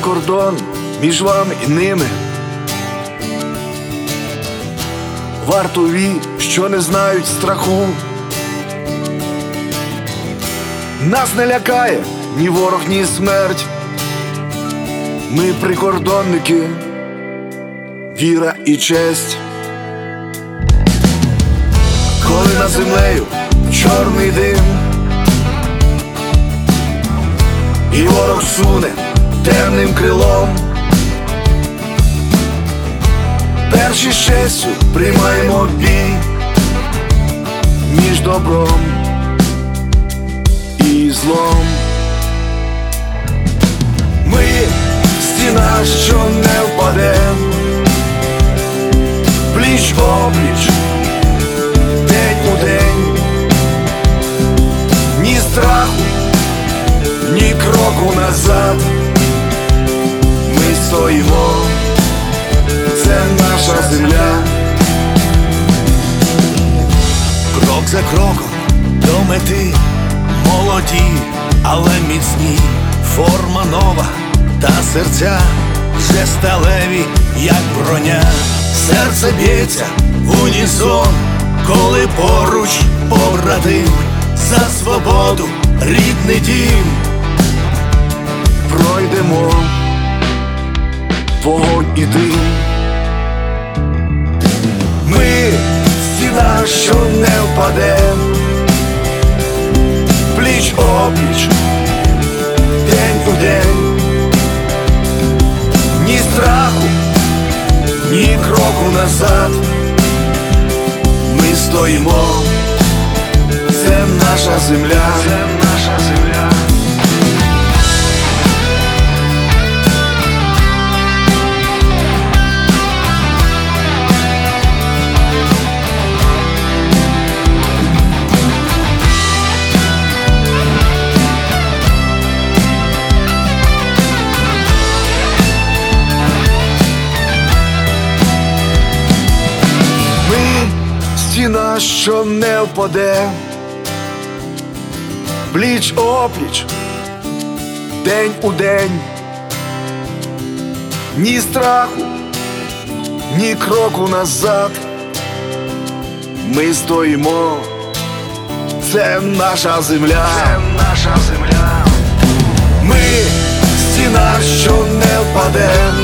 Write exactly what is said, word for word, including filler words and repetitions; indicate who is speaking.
Speaker 1: кордон між вами і ними. Вартові, що не знають страху. Нас не лякає ні ворог, ні смерть. Ми прикордонники, віра і честь. Коли над землею чорний дим, і ворог суне темним крилом, перші з честю приймаємо бій між добром і злом. Ми стіна, що не впаде, пліч-опліч, день у день, ні страху, ні кроку назад. Ми стоїмо, це наша земля.
Speaker 2: Крок за кроком до мети, молоді, але міцні, форма нова, та серця вже сталеві, як броня. Серце б'ється в унісон, коли поруч побратим, за свободу рідний дім.
Speaker 1: Пройдемо вогонь і дим. Ми стіна, що не впаде, пліч-опліч, день у день, ні страху, ні кроку назад. Ми стоїмо, це наша земля, це наша земля. Стіна, що не впаде, пліч-опліч, день у день, ні страху, ні кроку назад. Ми стоїмо, це наша земля, це наша земля. Ми стіна, що не впаде,